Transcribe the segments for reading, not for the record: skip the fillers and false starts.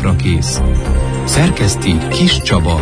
Naprakész. Szerkeszti Kis Csaba.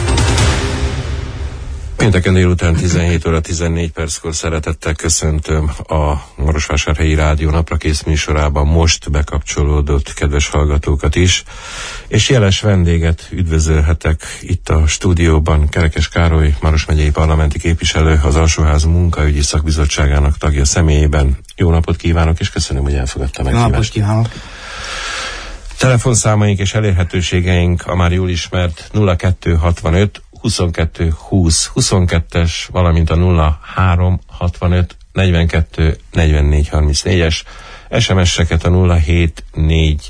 Pénteken délután 17 óra 14 perckor szeretettel köszöntöm a Marosvásárhelyi Rádió Naprakész műsorában most bekapcsolódott kedves hallgatókat is, és jeles vendéget üdvözölhetek itt a stúdióban. Kerekes Károly, Maros megyei parlamenti képviselő, az Alsóház munkaügyi szakbizottságának tagja személyében. Jó napot kívánok, és köszönöm, hogy elfogadta meg. Jó napot kívánok! Telefonszámaink és elérhetőségeink a már jól ismert 0265 22 20 22-es, valamint a 0365 42 44 34-es, SMS-eket a 074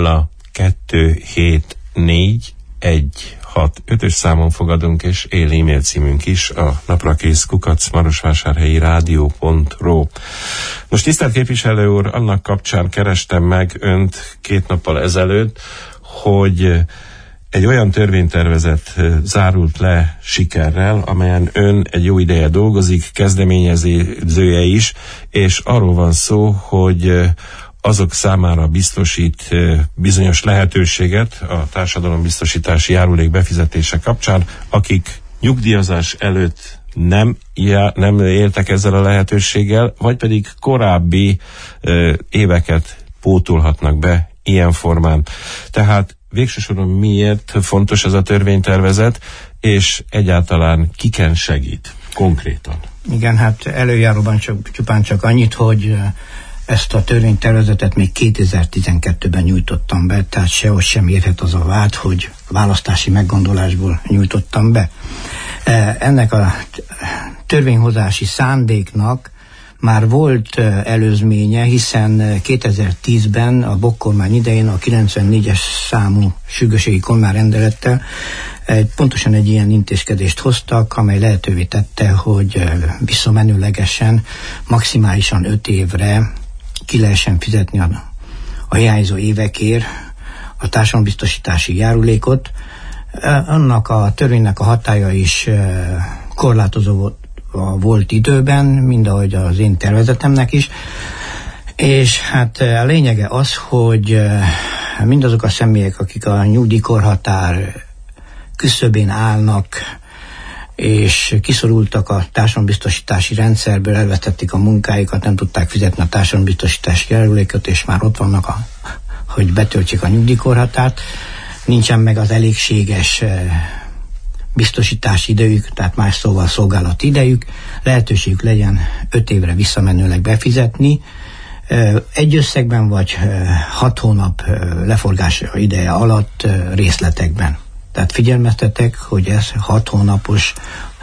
0274 165-ös számon fogadunk, és él e-mail címünk is, a naprakész@marosvásárhelyi-rádió.ro. Most tisztelt képviselő úr, annak kapcsán kerestem meg önt 2 nappal ezelőtt, hogy egy olyan törvénytervezet zárult le sikerrel, amelyen ön egy jó ideje dolgozik, kezdeményezője is, és arról van szó, hogy azok számára biztosít bizonyos lehetőséget a társadalombiztosítási járulék befizetése kapcsán, akik nyugdíjazás előtt nem éltek ezzel a lehetőséggel, vagy pedig korábbi éveket pótolhatnak be ilyen formán. Tehát végső soron miért fontos ez a törvénytervezet, és egyáltalán kiken segít konkrétan? Igen, hát előjáróban csupán csak annyit, hogy ezt a törvénytervezetet még 2012-ben nyújtottam be, tehát sehogy sem érhet az a vád, hogy választási meggondolásból nyújtottam be. Ennek a törvényhozási szándéknak már volt előzménye, hiszen 2010-ben a Bock kormány idején a 94-es számú sürgősségi kormányrendelettel pontosan egy ilyen intézkedést hoztak, amely lehetővé tette, hogy visszamenőlegesen maximálisan 5 évre ki lehessen fizetni a hiányzó évekért a társadalombiztosítási járulékot. Annak a törvénynek a hatálya is korlátozó volt időben, mind ahogy az én tervezetemnek is, és hát a lényege az, hogy mindazok a személyek, akik a nyugdíjkorhatár küszöbén állnak, és kiszorultak a társadalombiztosítási rendszerből, elvesztették a munkáikat, nem tudták fizetni a társadalombiztosítási járulékot, és már ott vannak, hogy betöltsék a nyugdíjkorhatárt, nincsen meg az elégséges biztosítási idejük, tehát más szóval szolgálati idejük, lehetőségük legyen 5 évre visszamenőleg befizetni, egy összegben vagy 6 hónap leforgása ideje alatt részletekben. Tehát figyelmeztetek, hogy ez 6 hónapos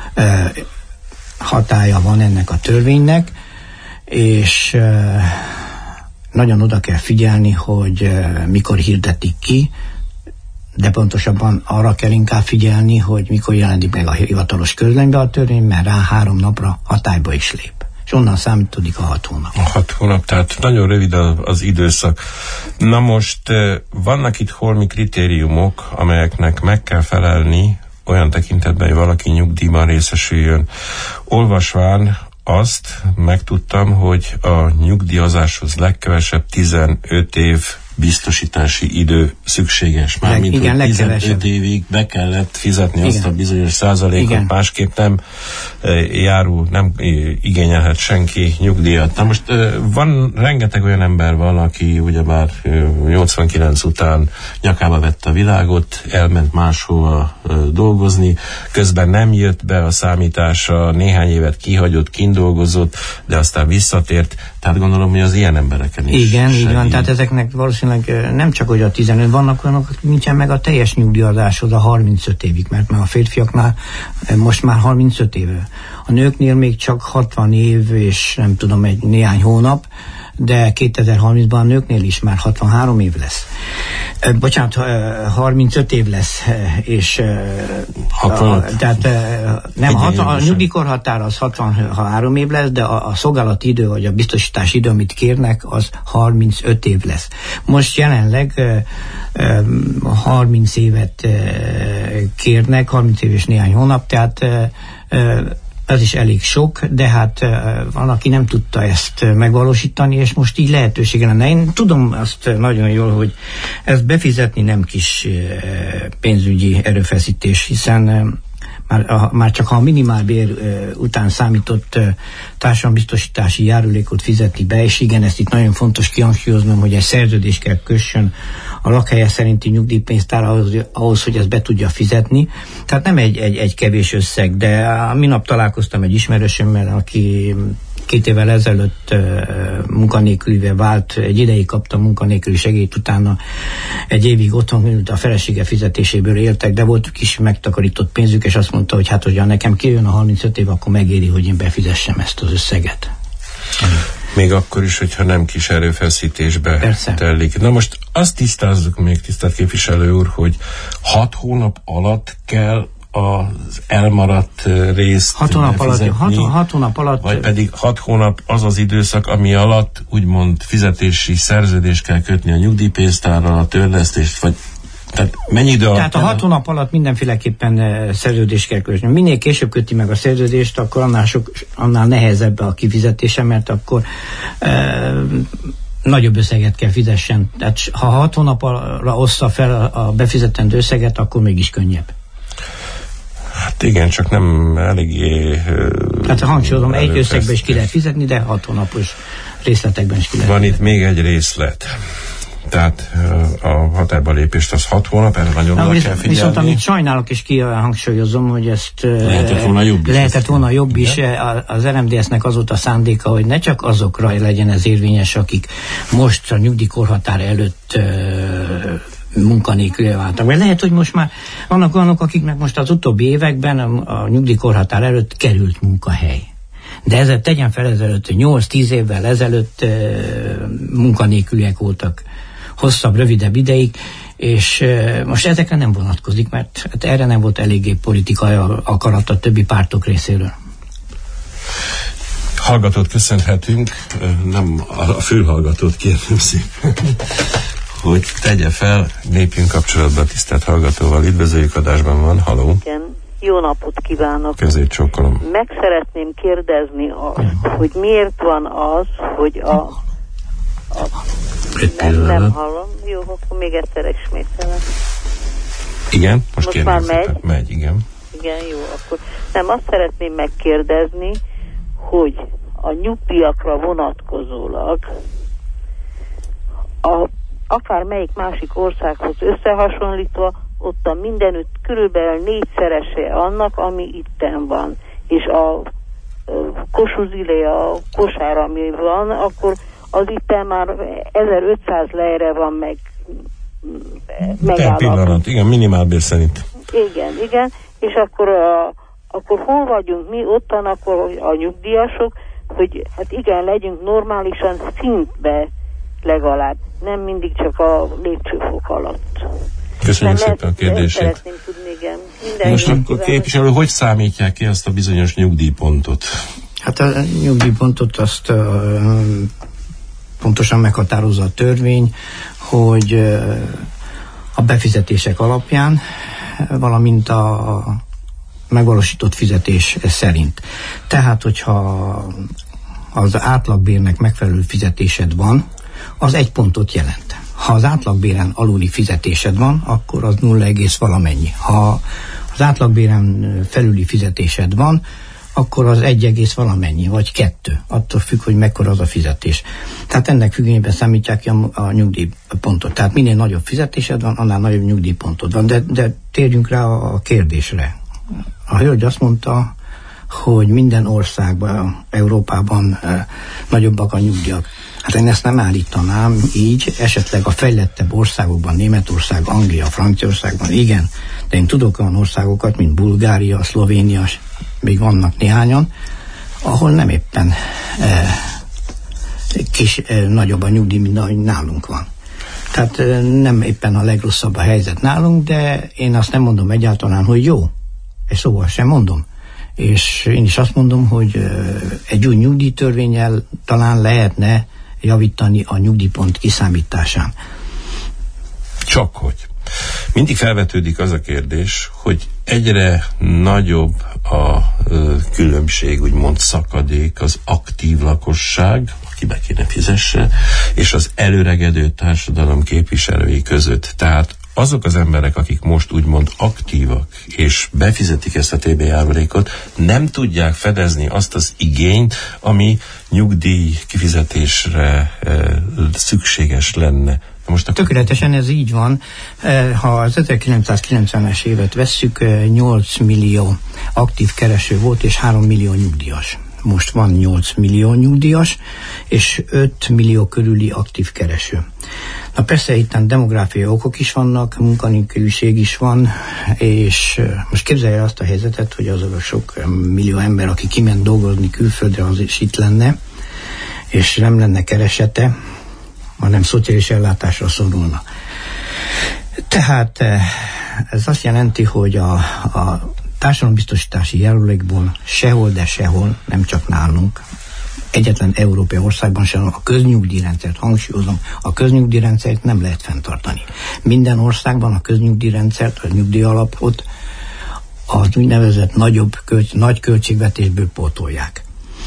hatálya van ennek a törvénynek, és nagyon oda kell figyelni, hogy mikor hirdetik ki, de pontosabban arra kell inkább figyelni, hogy mikor jelenik meg a hivatalos közlönybe a törvény, mert rá 3 napra hatályba is lép. És onnan számítódik a 6 hónap. A 6 hónap, tehát nagyon rövid az időszak. Na most vannak itt holmi kritériumok, amelyeknek meg kell felelni olyan tekintetben, hogy valaki nyugdíjban részesüljön. Olvasván azt megtudtam, hogy a nyugdíjazáshoz legkevesebb 15 év biztosítási idő szükséges. Mármint, igen, hogy 15 évig be kellett fizetni azt a bizonyos százalékot, másképp nem nem igényelhet senki nyugdíjat. Na most van rengeteg olyan ember van, aki ugyebár 89 után nyakába vette a világot, elment máshova dolgozni, közben nem jött be a számítása, néhány évet kihagyott, kindolgozott, de aztán visszatért. Tehát gondolom, hogy az ilyen embereken is igen, így van, tehát ezeknek valószínűleg nem csak hogy a 15, vannak olyanok, akik nincsen meg a teljes nyugdíjazáshoz a 35 évig, mert már a férfiaknál most már 35 éve. A nőknél még csak 60 év és nem tudom, egy néhány hónap, de 2030-ban a nőknél is már 63 év lesz. Bocsánat, 35 év lesz, és 65. Tehát nem, a nyugdíjkorhatár az 63 év lesz, de a szolgálati idő, vagy a biztosítási idő, amit kérnek, az 35 év lesz. Most jelenleg 30 évet kérnek, 30 év és néhány hónap, tehát Ez is elég sok, de hát van, aki nem tudta ezt megvalósítani, és most így lehetősége lenne. Én tudom azt nagyon jól, hogy ezt befizetni nem kis pénzügyi erőfeszítés, hiszen már csak ha a minimálbér után számított társadalombiztosítási járulékot fizeti be, és igen, ezt itt nagyon fontos kihangsúlyoznom, hogy egy szerződés kell kössön a lakhelye szerinti nyugdíjpénztár ahhoz, hogy ezt be tudja fizetni. Tehát nem egy kevés összeg, de minap találkoztam egy ismerősömmel, aki 2 évvel ezelőtt munkanélkülivé vált, egy ideig kapta munkanélküli segélyt, utána egy évig otthon ült, a felesége fizetéséből éltek, de volt kis megtakarított pénzük, és azt mondta, hogy hát, hogyha nekem kijön a 35 év, akkor megéri, hogy én befizessem ezt az összeget. Még akkor is, hogyha nem kis erőfeszítésbe telik. Na most azt tisztázzuk még, tisztelt képviselő úr, hogy 6 hónap alatt kell az elmaradt részt 6 hónap alatt, vagy pedig 6 hónap az az időszak, ami alatt úgymond fizetési szerződést kell kötni a nyugdíjpénztárral, a törlesztést, vagy tehát mennyi idő alatt? Tehát a 6 hónap alatt mindenféleképpen szerződést kell kötni. Minél később köti meg a szerződést, akkor annál nehezebb a kifizetése, mert akkor nagyobb összeget kell fizessen. Tehát ha 6 hónapra ossza fel a befizetendő összeget, akkor mégis könnyebb. Hát igen, csak nem eléggé... Hát hangsúlyozom, egy összegben is ki lehet fizetni, de 6 hónapos részletekben is ki lehet fizetni. Itt még egy részlet. Tehát a határba lépést az 6 hónap, erre nagyon oda kell figyelni. Viszont amit sajnálok, és kihangsúlyozom, hogy ezt lehetett volna jobb is. Az RMDS-nek az volt a szándéka, hogy ne csak azokra legyen ez érvényes, akik most a nyugdíjkorhatár előtt munkanélkülé váltak. Vagy lehet, hogy most már vannak olyanok, akiknek most az utóbbi években a nyugdíjkorhatár előtt került munkahely. De ezzel tegyen fel ezelőtt, 8-10 évvel ezelőtt munkanélküliek voltak hosszabb, rövidebb ideig, és most ezekre nem vonatkozik, mert hát erre nem volt eléggé politikai akarat a többi pártok részéről. Hallgatót köszönhetünk, nem a fülhallgatót kérném szépen, hogy tegye fel, lépjünk kapcsolatba tisztelt hallgatóval. Üdvözöljük, adásban van, haló. Igen, jó napot kívánok. Kezét csókolom. Meg szeretném kérdezni azt, hogy miért van az, hogy nem hallom. Jó, akkor még egyszer ismételem. Igen, most már megy, igen. Igen, jó, akkor nem, azt szeretném megkérdezni, hogy a nyugdíjakra vonatkozólag akár melyik másik országhoz összehasonlítva, ott a mindenütt körülbelül 4-szerese annak, ami itten van. És a Kossuth-Zile, a kosár, ami van, akkor az itten már 1500 lejre van per pillanat, igen, minimálbér szerint. Igen, és akkor hol vagyunk mi ottan, akkor a nyugdíjasok, hogy hát igen, legyünk normálisan szintbe legalább, nem mindig csak a lépcsőfok alatt. Köszönjük szépen a kérdését. Szeretném tudni, igen. Most akkor képviselő, hogy számítják ki azt a bizonyos nyugdíjpontot? Hát a nyugdíjpontot azt pontosan meghatározza a törvény, hogy a befizetések alapján, valamint a megvalósított fizetés szerint. Tehát, hogyha az átlagbérnek megfelelő fizetésed van, az 1 pontot jelent. Ha az átlagbéren aluli fizetésed van, akkor az 0, valamennyi. Ha az átlagbéren felüli fizetésed van, akkor az 1, valamennyi, vagy 2. Attól függ, hogy mekkora az a fizetés. Tehát ennek függvényében számítják ki a nyugdíjpontot. Tehát minél nagyobb fizetésed van, annál nagyobb nyugdíjpontod van. De térjünk rá a kérdésre. A hölgy azt mondta, hogy minden országban, Európában nagyobbak a nyugdíjak. Hát én ezt nem állítanám így, esetleg a fejlettebb országokban, Németország, Anglia, Franciaországban, igen, de én tudok olyan országokat, mint Bulgária, Szlovénia, még vannak néhányan, ahol nem éppen nagyobb a nyugdíj, mint ahogy nálunk van. Tehát nem éppen a legrosszabb a helyzet nálunk, de én azt nem mondom egyáltalán, hogy jó. Ezt szóval sem mondom. És én is azt mondom, hogy egy új nyugdíjtörvénnyel talán lehetne javítani a nyugdíjpont kiszámításán. Csak hogy. Mindig felvetődik az a kérdés, hogy egyre nagyobb a különbség, úgymond szakadék az aktív lakosság, aki be kéne fizesse, és az előregedő társadalom képviselői között. Tehát azok az emberek, akik most úgymond aktívak, és befizetik ezt a TB járulékot, nem tudják fedezni azt az igényt, ami nyugdíj kifizetésre szükséges lenne. Most tökéletesen ez így van. Ha az 1990-es évet vesszük, 8 millió aktív kereső volt, és 3 millió nyugdíjas. Most van 8 millió nyugdíjas, és 5 millió körüli aktív kereső. Na persze itt demográfiai okok is vannak, munkanélküliség is van, és most képzelje azt a helyzetet, hogy az a sok millió ember, aki kiment dolgozni külföldre, az is itt lenne, és nem lenne keresete, hanem szociális ellátásra szorulna. Tehát ez azt jelenti, hogy a társadalombiztosítási járulékból sehol, de sehol, nem csak nálunk, egyetlen európai országban sem a köznyugdíjrendszert, hangsúlyozom, a köznyugdíjrendszert nem lehet fenntartani. Minden országban a köznyugdíjrendszert, a nyugdíjalapot az úgynevezett nagy költségvetésből pótolják.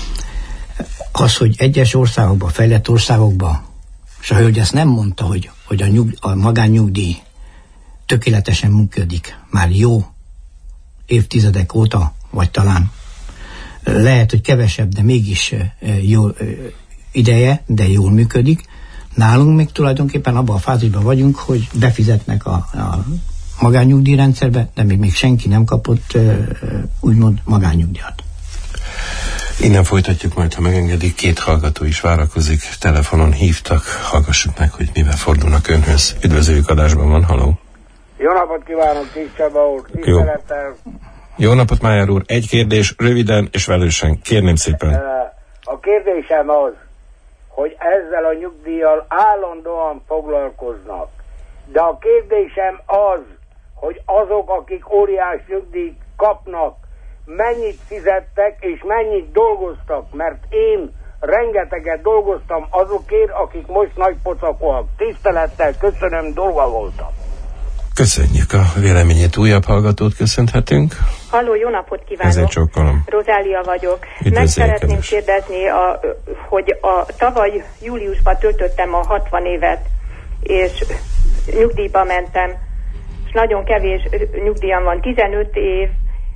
Az, hogy egyes országokban, fejlett országokban, és a hölgy ezt nem mondta, hogy a magánnyugdíj tökéletesen működik, már jó évtizedek óta, vagy talán lehet, hogy kevesebb, de mégis jó ideje, de jól működik. Nálunk még tulajdonképpen abban a fázisban vagyunk, hogy befizetnek a magánnyugdíjrendszerbe, de még senki nem kapott úgymond magánnyugdíjat. Innen folytatjuk majd, ha megengedik. 2 hallgató is várakozik, telefonon hívtak, hallgassuk meg, hogy mivel fordulnak önhöz. Üdvözöljük, adásban van, halló! Jó napot kívánok, Kis Csaba úr, tisztelettel! Jó napot, Májer úr! Egy kérdés, röviden és velősen, kérném szépen. A kérdésem az, hogy ezzel a nyugdíjjal állandóan foglalkoznak. De a kérdésem az, hogy azok, akik óriás nyugdíjt kapnak, mennyit fizettek és mennyit dolgoztak, mert én rengeteget dolgoztam azokért, akik most nagy pocakúak. Tisztelettel köszönöm, durva voltam. Köszönjük a véleményét, újabb hallgatót köszönhetünk. Halló, jó napot kívánok! Ezért csókolom. Rozália vagyok. Üdvözlők, meg szeretném kérdezni, hogy tavaly júliusban töltöttem a 60 évet, és nyugdíjba mentem, és nagyon kevés nyugdíjam van, 15 év,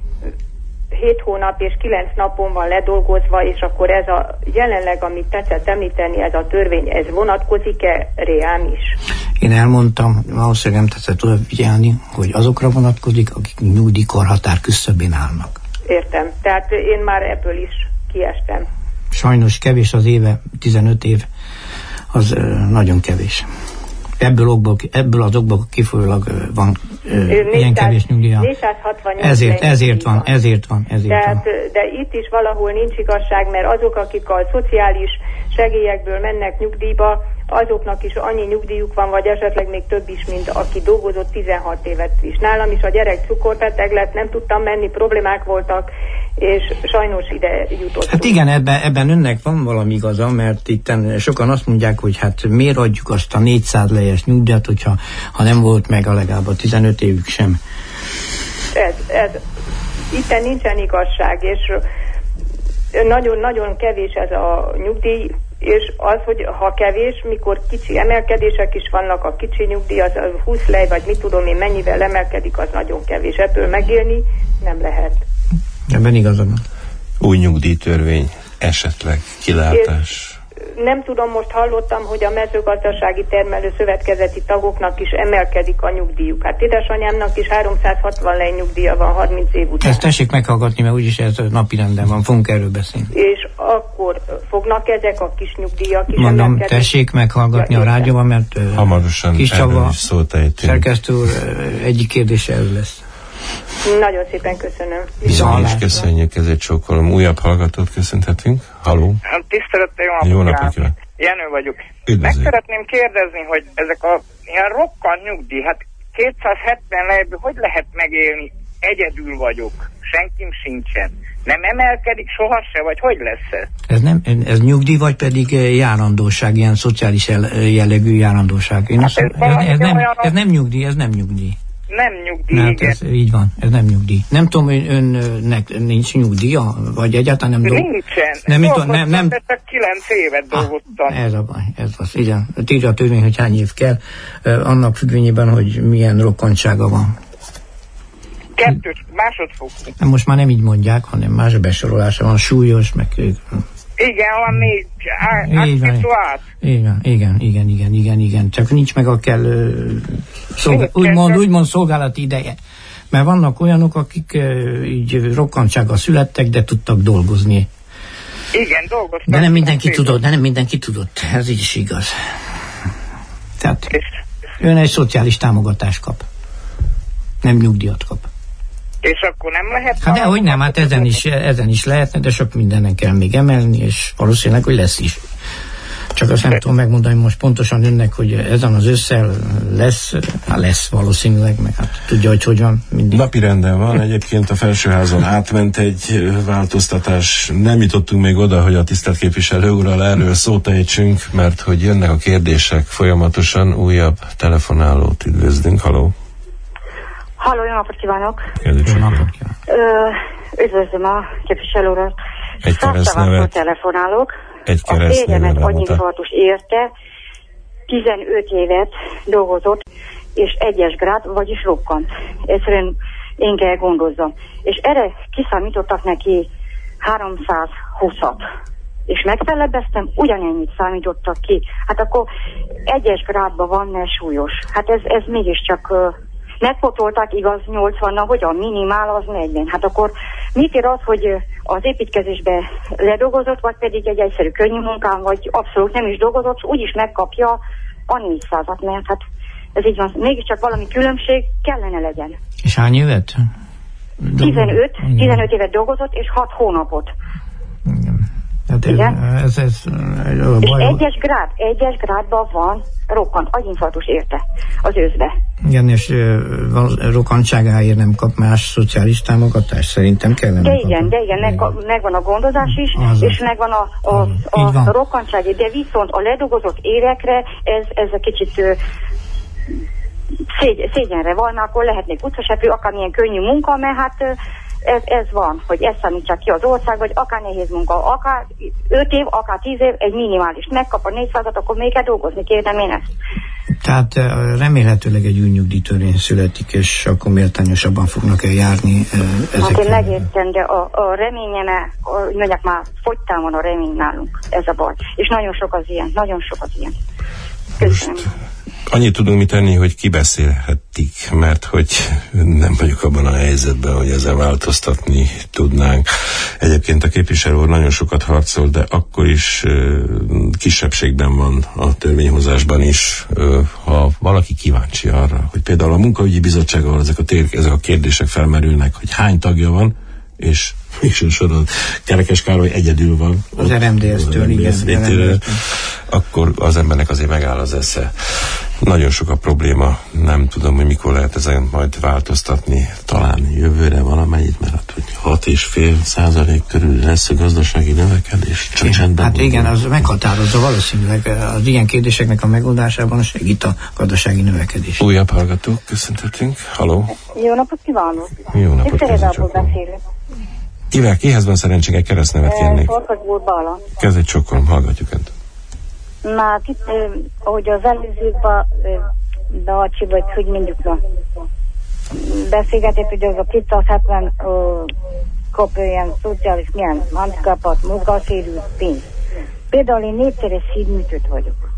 7 hónap és 9 napon van ledolgozva, és akkor ez a jelenleg, amit tetszett említeni, ez a törvény, ez vonatkozik-e rám is? Én elmondtam, valószínűleg nem tetszett oda figyelni, hogy azokra vonatkozik, akik nyugdíjkorhatár küszöbén állnak. Értem. Tehát én már ebből is kiestem. Sajnos kevés az éve, 15 év, az nagyon kevés. Ebből az okból kifolyólag van ilyen kevés nyugdíja. 468 ezért van. De itt is valahol nincs igazság, mert azok, akik a szociális segélyekből mennek nyugdíjba, azoknak is annyi nyugdíjuk van, vagy esetleg még több is, mint aki dolgozott 16 évet is. Nálam is a gyerek cukorbeteg lett, nem tudtam menni, problémák voltak, és sajnos ide jutottunk. Hát igen, ebben önnek van valami igaza, mert itt sokan azt mondják, hogy hát miért adjuk azt a 400 lejes nyugdíjat, hogyha nem volt meg a legalább a 15 évük sem. Itten nincsen igazság, és nagyon-nagyon kevés ez a nyugdíj, és az, hogy ha kevés, mikor kicsi emelkedések is vannak, a kicsi nyugdíj, az 20 lej, vagy mit tudom én, mennyivel emelkedik, az nagyon kevés. Ebből megélni nem lehet. Ebben igazad van. Új nyugdíjtörvény, esetleg kilátás. Nem tudom, most hallottam, hogy a mezőgazdasági termelő szövetkezeti tagoknak is emelkedik a nyugdíjuk. Hát édesanyámnak is 360 lej nyugdíja van 30 év után. Ezt tessék meghallgatni, mert úgyis ez napirenden van, fogunk erről beszélni. És akkor fognak ezek a kis nyugdíjak is mondom, emelkedni? Tessék meghallgatni a rádióban, mert hamarosan Kis Csaba szerkesztő úr egyik kérdése erről lesz. Nagyon szépen köszönöm. Bizony is köszönjük, ezért csókolom. Újabb hallgatót köszönhetünk. Halló. Tisztelettel jó napot kívánok. Jenő vagyok. Üdvözlők. Meg szeretném kérdezni, hogy ezek a ilyen rokkant nyugdíj, hát 270 lejből hogy lehet megélni? Egyedül vagyok, senkim sincsen. Nem emelkedik soha se, vagy hogy lesz ez? Ez nyugdíj, vagy pedig járandóság, ilyen szociális jellegű járandóság? Ez nem nyugdíj, Nem nyugdíj, hát ez így van, ez nem nyugdíj. Nem tudom, hogy önnek nincs nyugdíja, vagy egyáltalán nem Nincsen. Nem. Csak 9 évet dolgoztam. Ez a baj, ez az, igen. Írja a törvény, hogy hány év kell, annak függvényében, hogy milyen rokkantsága van. 2 másodfokú. Most már nem így mondják, hanem más besorolása van, súlyos, meg... Igen, van 4. Igen. Csak nincs meg a kellő úgymond szolgálati ideje. Mert vannak olyanok, akik így rokkantsággal születtek, de tudtak dolgozni. Igen, dolgoztak. De nem mindenki tudott. Ez így is igaz. Tehát ön egy szociális támogatást kap. Nem nyugdíjat kap. És akkor nem lehet? Hát dehogy nem, hát ezen is lehetne, de sok mindenen kell még emelni, és valószínűleg, hogy lesz is. Csak azt nem tudom megmondani most pontosan önnek, hogy ezen az ősszel lesz valószínűleg, meg hát tudja, hogy van mindig. Napirenden van, egyébként a Felsőházon átment egy változtatás. Nem jutottunk még oda, hogy a tisztelt képviselő úrral erről szót ejtsünk, mert hogy jönnek a kérdések folyamatosan, újabb telefonálót üdvözlünk. Halló! Halló, jó napot kívánok! Jó napot kívánok! Üdvözlöm a képviselő urat! Egy keresztnevet. Telefonálok. Egy keresztnevet. A férjemet agyinfarktus érte, 15 évet dolgozott, és 1-es grád, vagyis rokkant. Egyszerűen én kell gondozzam. És erre kiszámítottak neki 320-at. És megfelebeztem, ugyanennyit számítottak ki. Hát akkor 1-es grádban van, mert súlyos. Hát ez mégiscsak... megfotolták, igaz, 80-nal, hogy a minimál az 40. Hát akkor mit ér az, hogy az építkezésbe ledolgozott, vagy pedig egy egyszerű könnyű munkán, vagy abszolút nem is dolgozott, úgyis megkapja a 400-at, mert hát ez így van. Mégiscsak valami különbség kellene legyen. És hány évet? 15 évet dolgozott, és 6 hónapot. Igen. Hát ez és 1-es grádban van rokkant, agyinfarktus érte az őszbe. Igen, és rokkantságáért nem kap más szociális támogatást, szerintem kellene. De igen, megvan a gondozás is, és megvan a rokkantságé, de viszont a ledolgozott érekre ez a kicsit szégyenre van, akkor lehetnék utcasepő, akármilyen könnyű munka, mert hát ez van, hogy ezt számítsák ki az ország, vagy akár nehéz munka, akár 5 év, akár 10 év, egy minimális megkap a 400-at, akkor még kell dolgozni, kérdem én ezt. Tehát remélhetőleg egy új nyugdíjtörvény születik, és akkor méltányosabban fognak eljárni ezek. Hát én megértem, de a reményem, mondják már, fogytán van a remény nálunk, ez a baj. És nagyon sok az ilyen. Köszönöm. Annyit tudunk mi tenni, hogy kibeszélhetik, mert hogy nem vagyok abban a helyzetben, hogy ezzel változtatni tudnánk. Egyébként a képviselő úr nagyon sokat harcol, de akkor is kisebbségben van a törvényhozásban is, ha valaki kíváncsi arra, hogy például a munkaügyi bizottság, ahol ezek a kérdések felmerülnek, hogy hány tagja van, és végső soron Kerekes Károly egyedül van. Az RMDS-től, igen. Akkor az embernek azért megáll az esze. Nagyon sok a probléma, nem tudom, hogy mikor lehet ezen majd változtatni, talán jövőre valamennyit, mert hogy 6,5% körül lesz a gazdasági növekedés. Hát igen, az meghatározza valószínűleg az ilyen kérdéseknek a megoldásában segít a gazdasági növekedés. Újabb hallgatók, köszöntetünk. Halló! Jó napot kívánok! Jó napot, beszélek. Kihez van szerencsénk, egy keresztnevet kérnék? Farkasból Bála. Kezdj csokolom, hallgatjuk önt. Na, itt, ahogy az előzőkben, Bacsi, vagy hogy mondjuk, beszélgetett, hogy az a 270 kap ilyen szociális, milyen handikapot, mozgássérült pénzt. Például én 4-szeres szívműtőt vagyok.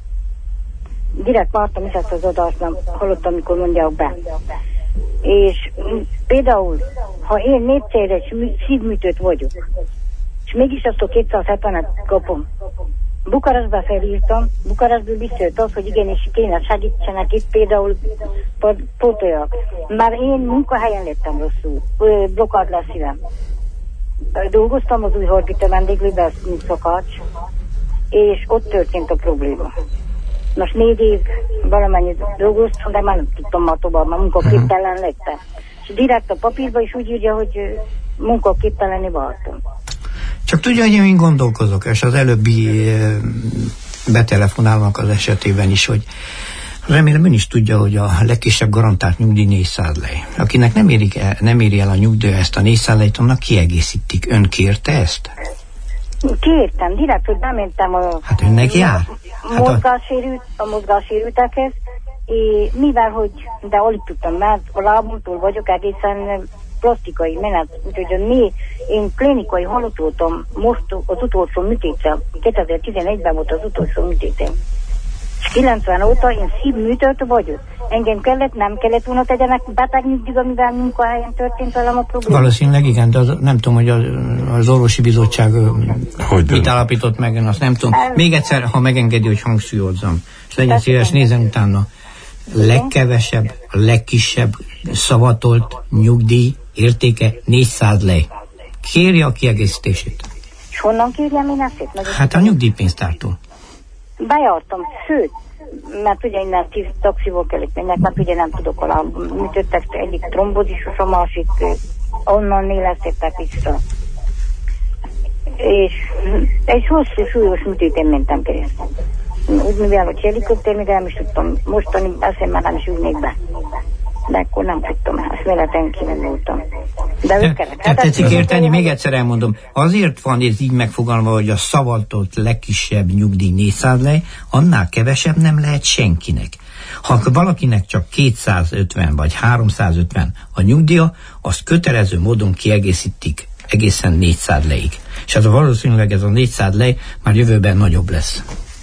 Direkt vártam is ezt az adást, nem hallottam, amikor mondják be. És például, ha én 4-szeres szívműtőt vagyok, és mégis azt a 270-et kapom, Bukarestbe felírtam, Bukarestből visszajött az, hogy igenis kéne segítsenek itt például pótoljak. Már én munkahelyen lettem rosszul, blokkád lesz szívem. Dolgoztam az új Horgita vendéglőben, mint szakács, és ott történt a probléma. Most 4 év valamennyit dolgoztam, de már nem tudtam már tovább, már munkaképtelen lettem. És direkt a papírba is úgy írja, hogy munkaképtelenné váltam. Csak tudja, hogy én gondolkozok, és az előbbi betelefonálnak az esetében is, Remélem ön is tudja, hogy a legkisebb garantált nyugdíj 400 lej. Akinek nem éri el a nyugdíj ezt a 400 lejt, annak kiegészítik. Ön kérte ezt? Kértem, direkt, hogy bementem hát önnek jár? A mozgássérültekhez, és mivel, hogy de alig tudtam, mert a lábomtól vagyok egészen plastikai menet, úgyhogy én klinikai halott voltam most az utolsó műtétem, 2011-ben volt az utolsó műtétem. És 90 óta én szívműtött vagyok. Engem nem kellett volna tegyenek betegnyugdíjba, mivel munkahelyen történt velem a probléma. Valószínűleg igen, de nem tudom, hogy az orvosi bizottság mit állapított meg, én azt nem tudom. Még egyszer, ha megengedi, hogy hangsúlyozzam, és legyen szíves, nézzen utána. Legkevesebb, a legkisebb szavatolt nyugdíj értéke 400 lej. Kérje a kiegészítését. És honnan kérjem én ezt? Hát a nyugdíjpénztártól. Bejártam, sőt, mert ugye innen taxiból kellett mennek, mert ugye nem tudok alá műtöttek, egyik trombózisos, a másik onnan nélesztettek vissza. És egy hosszú, súlyos műtéten mentem keresztül. Úgy mivel, hogy helikopter, még nem is tudtam mostani, azt már nem is ülnék be. De akkor nem tudtam, azt véleten kívül voltam. De ők kellett. Tetszik érteni, még egyszer elmondom. Azért van ez így megfogalma, hogy a szavatolt legkisebb nyugdíj 400 lej, annál kevesebb nem lehet senkinek. Ha valakinek csak 250 vagy 350 a nyugdíja, azt kötelező módon kiegészítik egészen 400 lejig. És ez valószínűleg ez a 400 lej már jövőben nagyobb lesz.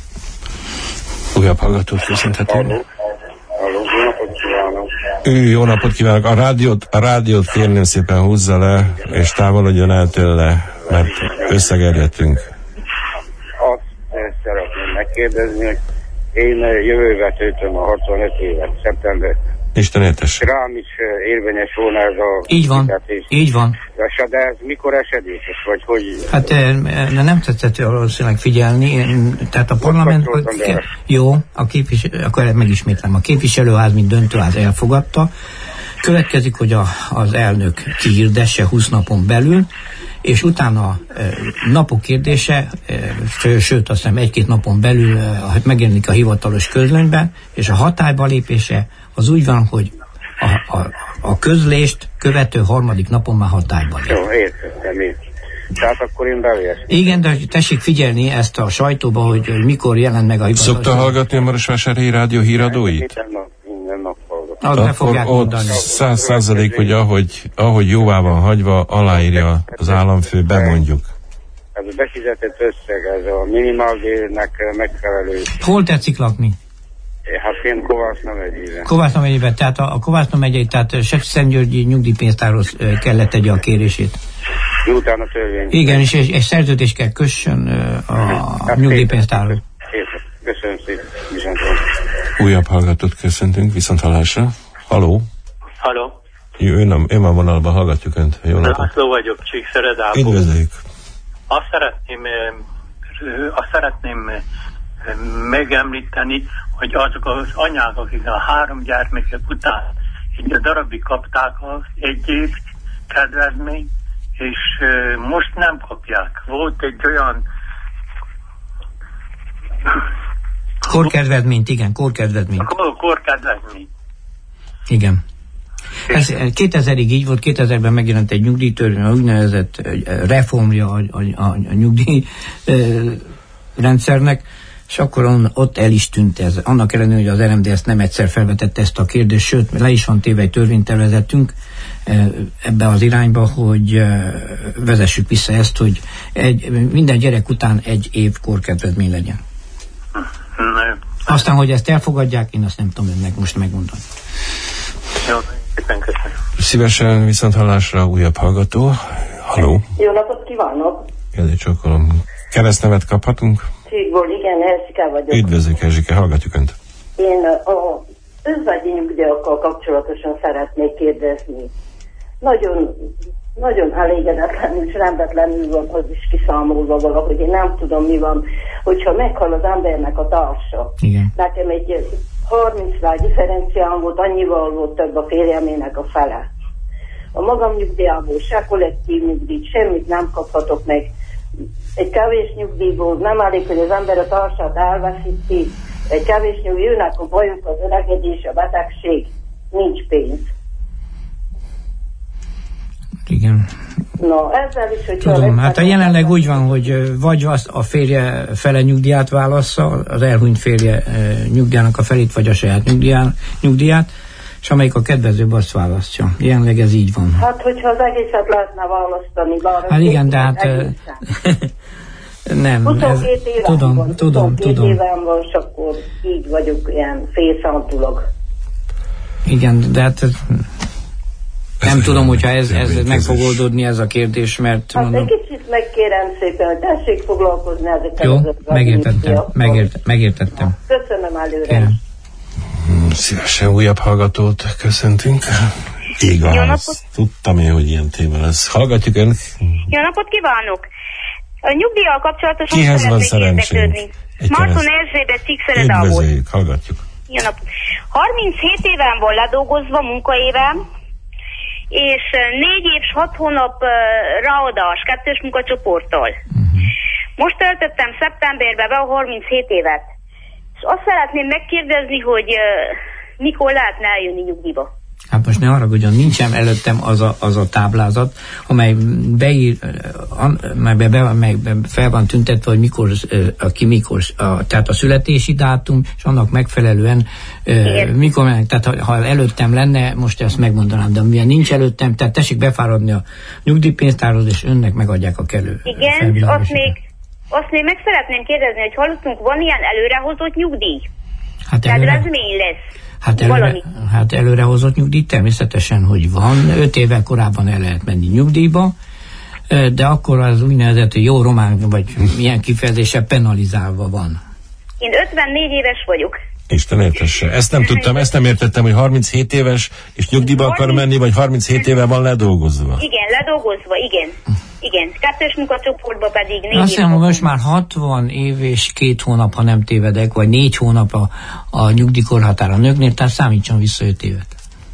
Újabb hallgatót köszönhetünk. Jó napot kívánok! Jó napot kívánok! A rádiót kérném szépen húzza le, és távolodjon el tőle, mert összegerjedtünk. Azt szeretném megkérdezni, hogy én jövővel töltöm a 65 évet, szeptember. Isten értesse. Rám is érvényes volna ez a... Így van, így van. De ez mikor esedéses, vagy hogy... Hát nem tetszett valószínűleg figyelni, tehát a parlament... Jó, akkor megismétlem, a képviselőház, mint döntőház elfogadta. Következik, hogy az elnök kihirdesse 20 napon belül, és utána napok kérdése, sőt azt hiszem 1-2 napon belül megjelenik a hivatalos közlönyben, és a hatályba lépése az úgy van, hogy a közlést követő 3. napon már hatályba lép. Jó, értettem. Tehát akkor én belértem. Igen, de tessék figyelni ezt a sajtóba, hogy mikor jelent meg a hivatalos. Szokta hallgatni a Marosvásárhelyi Rádió híradóit? Minden nap hallgatom. Azt be fogják mondani. 100%, hogy ahogy jóvá van hagyva, aláírja az államfő, bemondjuk. Ez a befizetett összeg, ez a minimálbérnek megfelelő. Hol tetszik lakni? Hát én Kovászna megyében. Kovászna megyében, tehát a Kovászna megyei, tehát Szentgyörgyi nyugdíjpénztárhoz kellett tegye a kérését. Miután a törvény. Igen, és egy szerződést kell kössön a nyugdíjpénztárhoz. Köszönöm szépen. Újabb hallgatót köszöntünk, viszonthallásra. Haló? Haló? Én van vonalban, hallgatjuk Önt. Jó napot. László vagyok, Csíkszeredából. Üdvözöljük. Azt szeretném megemlíteni, hogy azok az anyák, akik a 3 gyermekek után egy darabig kapták az 1 év kedvezményt, és most nem kapják. Volt egy olyan... Korkedvezményt, igen, korkedvezményt. Korkedvezményt. Igen. Ez 2000-ig így volt, 2000-ben megjelent egy nyugdíjtörvény, úgynevezett reformja a nyugdíj rendszernek, és akkor ott el is tűnt ez. Annak ellenére, hogy az RMD ezt nem egyszer felvetette ezt a kérdést, sőt, le is van téve egy törvénytervezetünk ebbe az irányba, hogy vezessük vissza ezt, hogy minden gyerek után 1 év korkedvezmény legyen. Aztán, hogy ezt elfogadják, én azt nem tudom önnek most megmondani. Jó, szépen köszönöm. Szívesen viszonthallásra újabb hallgató. Haló. Jó napot kívánok! Kérdés csokolom. Keresztnevet kaphatunk? Cségból, igen, Erzsike vagyok. Üdvözlök, Erzsike, hallgatjuk Önt. Én az özvegyi nyugdíjakkal kapcsolatosan szeretnék kérdezni. Nagyon elégedetlenül és rendetlenül van az is kiszámolva valahogy. Én nem tudom, mi van, hogyha meghal az embernek a társa. Igen. Nekem egy 30 rá differencián volt, annyival volt több a férjemének a fele. A magam nyugdíjából se kollektív nyugdíjt, semmit nem kaphatok meg. Egy kevés nyugdíjból nem elég, hogy az ember a társát elveszíti, Egy kevés nyugdíjnak a bajuk az öregedés, a betegség, nincs pénz. Igen. No, ezzel is, hogy tudom, hát jelenleg úgy van, hogy vagy azt a férje fele nyugdíját válassza, az elhunyt férje nyugdíjának a felét, vagy a saját nyugdíját, és amelyik a kedvezőbb, azt választja. Jelenleg ez így van. Hát, hogyha az egészet lehetne választani. Hát igen, de hát nem. 22 éven van. 22 éven van, és akkor így vagyok ilyen félszántulag. Igen, de hát nem tudom, hogyha ez meg fog oldódni ez a kérdés, mert... Hát mondom, egy kicsit megkérem szépen, hogy tessék foglalkozni ezekkel. Jó, megértettem. Köszönöm előre. Kérem. Szívesen újabb hallgatót köszöntünk. Igaz, tudtam én, hogy ilyen téma lesz. Hallgatjuk Önök. Jó napot kívánok! A nyugdíjjal kapcsolatosan kihez van szerencsénk? Marton Erzsébet Csíkszeredából. Üdvözöljük, hallgatjuk. Jó napot! 37 éven van ledolgozva munkaévem, és 4 év és 6 hónap ráadás 2-s munkacsoporttal. Most töltöttem szeptemberbe be a 37 évet. És azt szeretném megkérdezni, hogy mikor lehetne eljönni nyugdíjba. Hát most ne haragudjon, nincsen előttem az a táblázat, amely beír, amely fel van tüntetve, hogy tehát a születési dátum, és annak megfelelően mikor, tehát ha előttem lenne, most ezt megmondanám, de mivel nincs előttem, tehát tessék befáradni a nyugdíjpénztárhoz, és önnek megadják a kellő. Igen, azt még meg szeretném kérdezni, hogy hallottunk, van ilyen előrehozott nyugdíj? Kedvezmény lesz. Hát előrehozott nyugdíj természetesen, hogy van. 5 évvel korábban el lehet menni nyugdíjba, de akkor az úgynevezett jó román, vagy milyen kifejezése penalizálva van. Én 54 éves vagyok. Isten értesse. Ezt nem tudtam, ezt nem értettem, hogy 37 éves és nyugdíjba akar menni, vagy 37 éve van ledolgozva. Igen, ledolgozva, igen. Igen, 2-es munkacsoportban pedig 4 év. Azt hiszem, most már 60 év és 2 hónap, ha nem tévedek, vagy 4 hónap a nyugdíjkorhatár a nőknél, tehát számítson vissza 5 évet.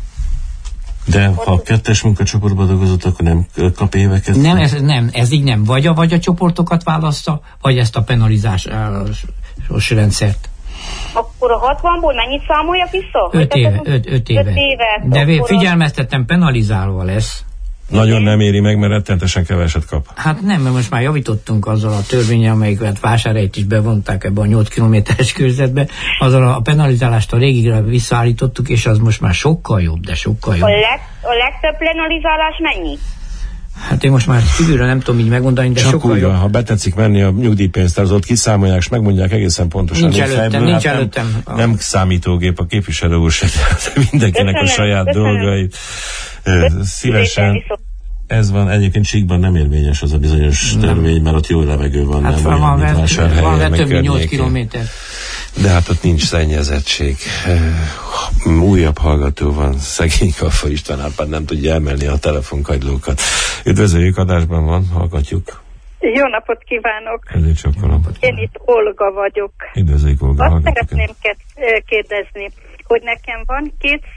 De ha 2-es munkacsoportban dolgozott, akkor nem kap éveket? Nem, ez így nem. Vagy a csoportokat választa, vagy ezt a penalizásos rendszert. Akkor a 60-ból mennyit számoljak vissza? 5 éve. 5 éve. De figyelmeztettem, penalizálva lesz. Nagyon nem éri meg, mert rettenetesen keveset kap. Hát nem, mert most már javítottunk azzal a törvényel, amelyiket Vásárhelyt is bevonták ebbe a 8 kilométeres körzetbe, azzal a penalizálást a régire visszaállítottuk, és az most már sokkal jobb, de sokkal jobb. A legtöbb penalizálás mennyi? Hát én most már kívülről nem tudom így megmondani, de csak sokkal úgy, jobb. Ha betetszik menni a nyugdíjpénztárhoz, ott kiszámolják, és megmondják egészen pontosan. Nincs előttem. Nem számítógép a képviselő úr se, mindenkinek a saját dolgait. Szívesen. Ez van, egyébként Csíkban nem érvényes az a bizonyos törvény, mert ott jó levegő van. Hát nem van több mint 8 kilométer. De hát ott nincs szennyezettség. Újabb hallgató van, szegény Kaffa István Árpád nem tudja emelni a telefonkagylókat. Üdvözöljük, adásban van, hallgatjuk. Jó napot kívánok! Ezért csak napot. Én itt Olga vagyok. Üdvözöljük, Olga. Azt szeretném kérdezni, hogy nekem van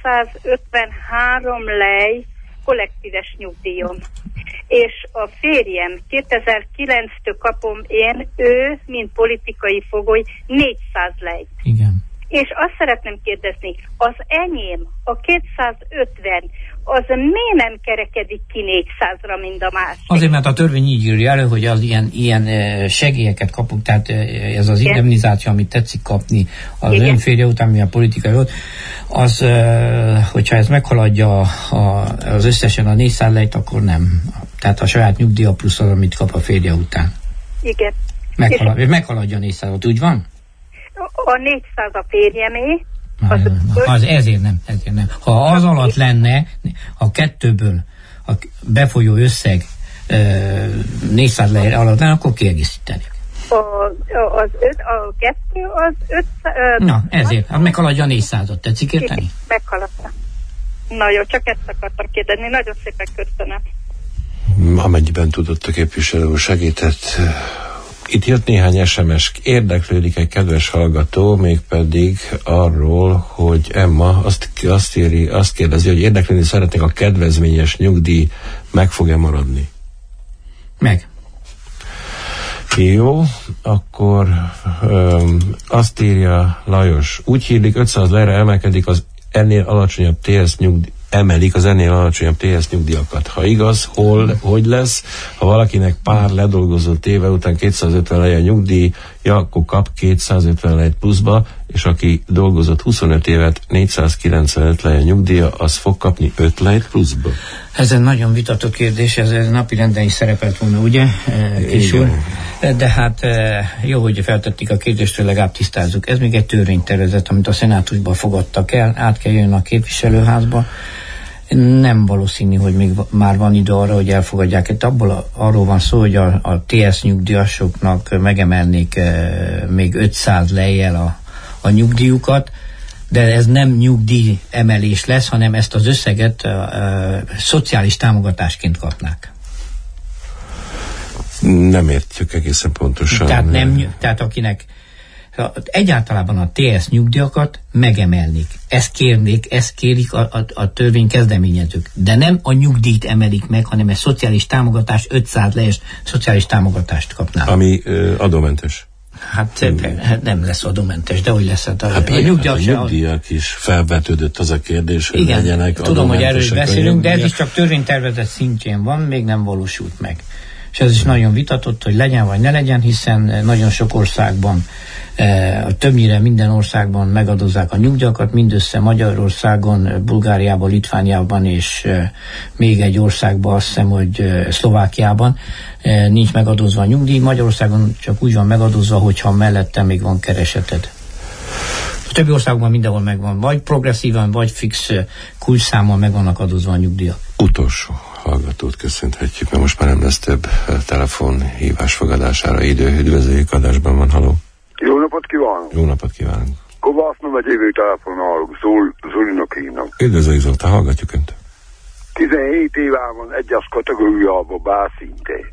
253 lej kollektíves nyugdíjam. És a férjem 2009-től kapom én, ő, mint politikai fogoly, 400 lejt. Igen. És azt szeretném kérdezni, az enyém, a 250, az miért nem kerekedik ki 400-ra, mint a másik? Azért, mert a törvény így írja elő, hogy az ilyen segélyeket kapunk, tehát ez az indemnizáció, amit tetszik kapni az önférje után, mi a politikai volt, az, hogyha ez meghaladja az összesen a 400 lejt, akkor nem. Tehát a saját nyugdíja plusz az, amit kap a férje után. Igen. Meghaladja a 400-ot, úgy van? A 400 a férjemé. Ezért nem. Ha az alatt lenne, a kettőből a befolyó összeg 400 lejre alatt lenne, akkor kiegészíteni. A kettő az 500... Na, ezért. Hát meghaladja a 400-ot, tetszik érteni? Meghaladta. Na jó, csak ezt akartam kérdezni. Nagyon szépen köszönöm. Amennyiben tudott a képviselő úr segített. Itt jött néhány SMS, érdeklődik egy kedves hallgató, mégpedig arról, hogy Emma azt kérdezi, hogy érdeklődni szeretnék, a kedvezményes nyugdíj meg fog-e maradni? Meg. Jó, akkor azt írja Lajos, úgy hírlik 500 lejre emelkedik az ennél alacsonyabb TS nyugdíj, emelik az ennél alacsonyabb TS nyugdíjakat. Ha igaz, hogy lesz? Ha valakinek pár ledolgozott éve után 250 lej a nyugdíja, akkor kap 250 lejt pluszba, és aki dolgozott 25 évet, 495 lej a nyugdíja, az fog kapni 5 lejt pluszba. Ez egy nagyon vitatott kérdés, ez napirenden is szerepelt volna, ugye? De hát jó, hogy feltették a kérdést, hogy legalább tisztázzuk. Ez még egy törvénytervezet, amit a szenátusban fogadtak el, át kell jönni a képviselőházba. Nem valószínű, hogy még már van idő arra, hogy elfogadják. Itt arról van szó, hogy a TS nyugdíjasoknak megemelnék még 500 lejjel a nyugdíjukat, de ez nem nyugdíj emelés lesz, hanem ezt az összeget szociális támogatásként kapnák. Nem értjük egészen pontosan. Tehát akinek egyáltalában a TS nyugdíjakat megemelnék. Ezt kérik a törvény kezdeményezők. De nem a nyugdíjat emelik meg, hanem egy szociális támogatás, 500 lejes szociális támogatást kapnák. Ami adómentes. Hát nem lesz adómentes, de hogy lesz? A nyugdíjak is felvetődött az a kérdés, hogy igen, legyenek tudom, hogy erről is beszélünk, de ez is csak törvénytervezet szintjén van, még nem valósult meg. És ez is nagyon vitatott, hogy legyen vagy ne legyen, hiszen nagyon sok országban, többnyire minden országban megadozzák a nyugdíjakat, mindössze Magyarországon, Bulgáriában, Litvániában és még egy országban, azt hiszem, hogy Szlovákiában nincs megadózva a nyugdíj. Magyarországon csak úgy van megadózva, hogyha mellette még van kereseted. A többi országban mindenhol megvan, vagy progresszívan, vagy fix kulcsszámmal meg vannak adózva a nyugdíjak. Utolsó hallgatót köszönhetjük, mert most már nem lesz több telefonhívás fogadására idő. Üdvözöljük, adásban van, haló. Jó napot kívánok! Jó napot kívánok! Kovásznom egy évő telefonálok, Zolinak hívnak. Üdvözöljük, Zoltán, hallgatjuk Önt. 17 évvel van egyes kategóriában bárszintén.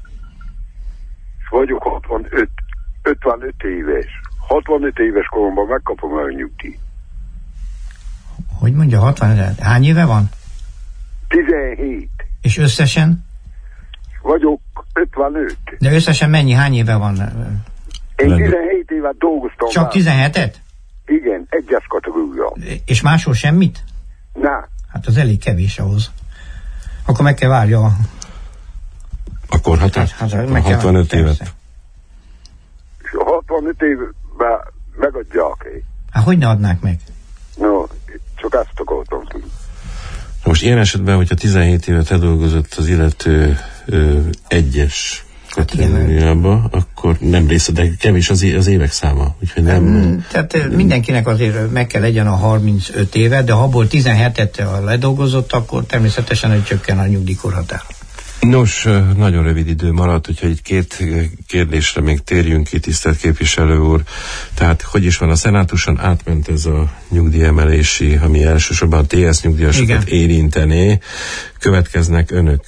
És vagyok 55 éves. 65 éves koromban megkapom a nyugdíj. Hogy mondja, 65? Hány éve van? 17. És összesen? Vagyok 55. De összesen mennyi? Hány éve van? Én 17 évet dolgoztam. Csak 17-et? Igen, egyes kategória. És máshol semmit? Ne. Hát az elég kevés ahhoz. Akkor meg kell várja akkor 65 évet. És a 65 évben megadják. Hát hogy ne adnák meg? No, csak ezt akartam tudni. Most ilyen esetben, hogyha 17 évet eldolgozott az illető egyes kategóriába, akkor nem része, de kevés az évek száma. Úgyhogy nem... Tehát mindenkinek azért meg kell legyen a 35 éve, de ha abból 17-et ledolgozott, akkor természetesen, hogy csökken a nyugdíjkorhatár. Nos, nagyon rövid idő maradt, úgyhogy egy két kérdésre még térjünk ki, tisztelt képviselő úr. Tehát, hogy is van, a szenátuson átment ez a nyugdíjemelési, ami elsősorban a TS nyugdíjasokat érintené. Következnek önök.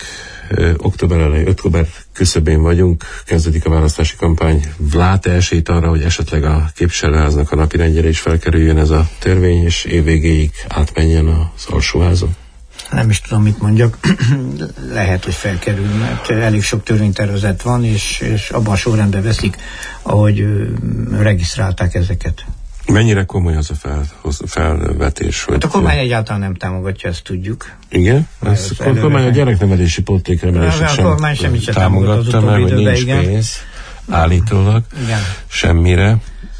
Október küszöbén vagyunk, kezdődik a választási kampány. Lát-e esélyt arra, hogy esetleg a képviselőháznak a napirendjére is felkerüljön ez a törvény, és évvégéig átmenjen az alsóházon? Nem is tudom, mit mondjak. Lehet, hogy felkerül, mert elég sok törvénytervezet van, és abban a sorrendben veszik, ahogy regisztrálták ezeket. Mennyire komoly az a felvetés? Hogy hát a kormány egyáltalán nem támogatja, ezt tudjuk. Igen? A kormány a gyereknevelési pótlékemelését sem támogatta, mert hogy nincs pénz állítólag semmire.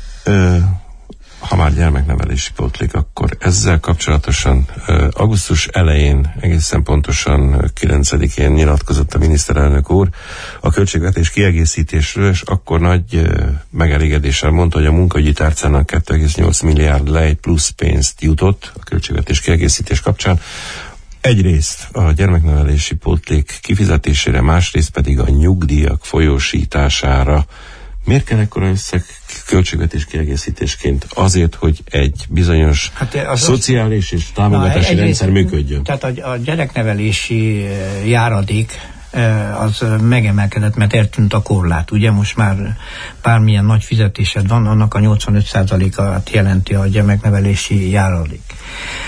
Ha már gyermeknevelési pótlék, akkor ezzel kapcsolatosan augusztus elején, egészen pontosan 9-én nyilatkozott a miniszterelnök úr a költségvetés kiegészítésről, és akkor nagy megelégedéssel mondta, hogy a munkaügyi tárcának 2,8 milliárd lej plusz pénzt jutott a költségvetés kiegészítés kapcsán. Egyrészt a gyermeknevelési pótlék kifizetésére, másrészt pedig a nyugdíjak folyósítására. Miért kell ekkora összeg költségvetés kiegészítésként? Azért, hogy egy bizonyos szociális és támogatási rendszer működjön. Tehát a gyereknevelési járadék az megemelkedett, mert eltűnt a korlát. Ugye most már bármilyen nagy fizetésed van, annak a 85%-át jelenti a gyermeknevelési járadék.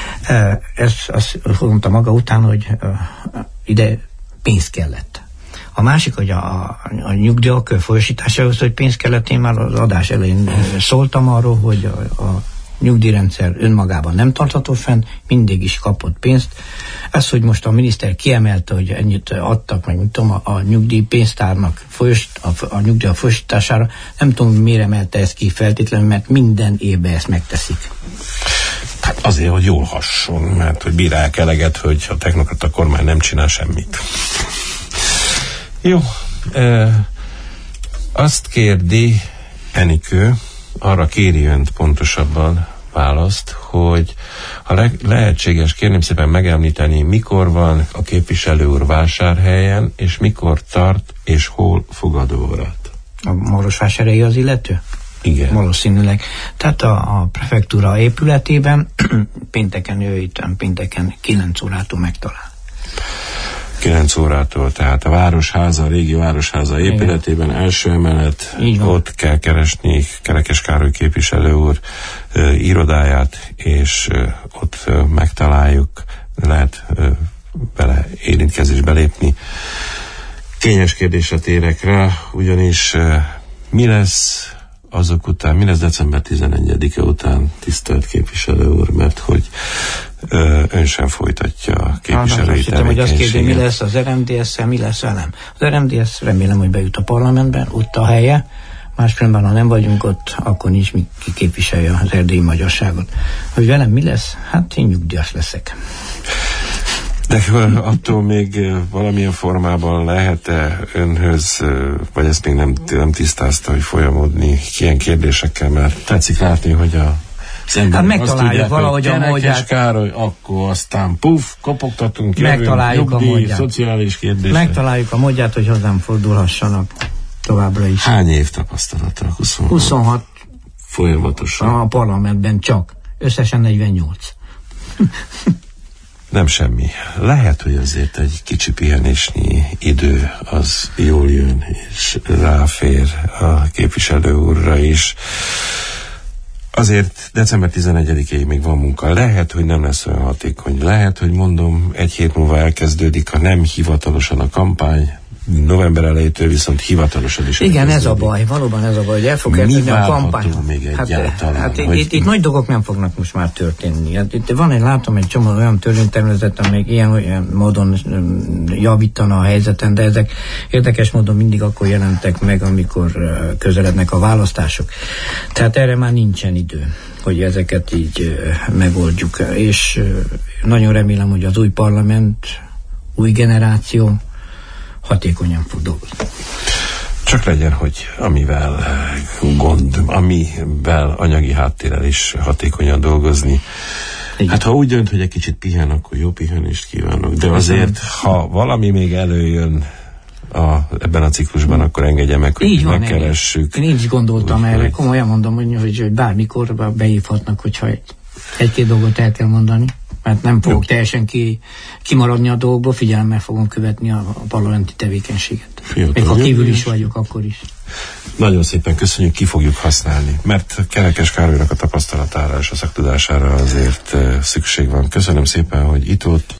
Ez azt mondta maga után, hogy ide pénz kellett. A másik, hogy a nyugdíjak folyosításához, hogy pénz kellett, én már az adás elején szóltam arról, hogy a nyugdíjrendszer önmagában nem tartható fenn, mindig is kapott pénzt. Ez, hogy most a miniszter kiemelte, hogy ennyit adtak, meg tudom, a nyugdíjpénztárnak a nyugdíjak folyosítására, nem tudom, miért emelte ezt ki feltétlenül, mert minden évben ezt megteszik. Hát azért, hogy jól hasson, mert hogy bírálják eleget, hogy a technokrata kormány nem csinál semmit. Jó. Azt kérdi Enikő, arra kéri önt pontosabban választ, hogy ha lehetséges, kérném szépen megemlíteni, mikor van a képviselő úr Vásárhelyen, és mikor tart, és hol fogadóórát. A Marosvásárhelyi az illető? Igen. Valószínűleg. Tehát a prefektúra épületében pénteken 9 órától megtalál. 9 órától, tehát a Városháza, a régi Városháza épületében, első emelet, ott kell keresni Kerekes Károly képviselő úr irodáját, és ott megtaláljuk, lehet bele érintkezésbe lépni. Kényes kérdésre térek rá, ugyanis mi lesz azok után, mi lesz december 11-e után, tisztelt képviselő úr, mert hogy ön sem folytatja a képviselői tevékenységet. Hogy azt kérdi, mi lesz az RMDS-szel, mi lesz velem. Az RMDS remélem, hogy bejut a parlamentben, ott a helye, máskülönben, ha nem vagyunk ott, akkor nincs mi képviselje az erdélyi magyarságot. Hogy velem mi lesz? Hát én nyugdíjas leszek. De attól még valamilyen formában lehet-e önhöz, vagy ezt még nem tisztázta, hogy folyamodni ilyen kérdésekkel, mert tetszik látni, hogy hát megtaláljuk valahogy a módját. Károly, akkor aztán kopogtatunk, megtaláljuk jövünk, a módját. Szociális kérdések. Megtaláljuk a módját, hogy hozzám fordulhassanak továbbra is. Hány év tapasztalata? 26. Folyamatosan. A parlamentben csak. Összesen 48. Nem semmi. Lehet, hogy azért egy kicsi pihenésnyi idő az jól jön, és ráfér a képviselő úrra is. Azért december 11-ig még van munka. Lehet, hogy nem lesz olyan hatékony. Lehet, hogy mondom, egy hét múlva elkezdődik a nem hivatalosan a kampány, november elejétől viszont hivatalosan is. Igen, ez a baj, valóban ez a baj, hogy el fog kezdeni a kampány. Még egyáltalán? Itt nagy dolgok nem fognak most már történni. Hát itt látom egy csomó olyan törvénytervezet, amelyik ilyen módon javítana a helyzeten, de ezek érdekes módon mindig akkor jelentek meg, amikor közelednek a választások. Tehát erre már nincsen idő, hogy ezeket így megoldjuk. És nagyon remélem, hogy az új parlament, új generáció hatékonyan fog dolgozni. Csak legyen, hogy amivel anyagi háttérrel is hatékonyan dolgozni. Igen. Hát ha úgy dönt, hogy egy kicsit pihen, akkor jó pihenést kívánok. De azért, ha valami még előjön ebben a ciklusban, akkor engedje meg, hogy így megkeressük. Én is gondoltam erre. Komolyan mondom, hogy bármikor beívhatnak, hogyha egy-két dolgot el kell mondani. Mert nem fogok teljesen kimaradni a dolgokból, figyelemmel fogom követni a parlamenti tevékenységet. Még ha kívül is vagyok, akkor is. Nagyon szépen köszönjük, ki fogjuk használni, mert Kerekes Károlynak a tapasztalatára és a szaktudására azért szükség van. Köszönöm szépen, hogy itt volt.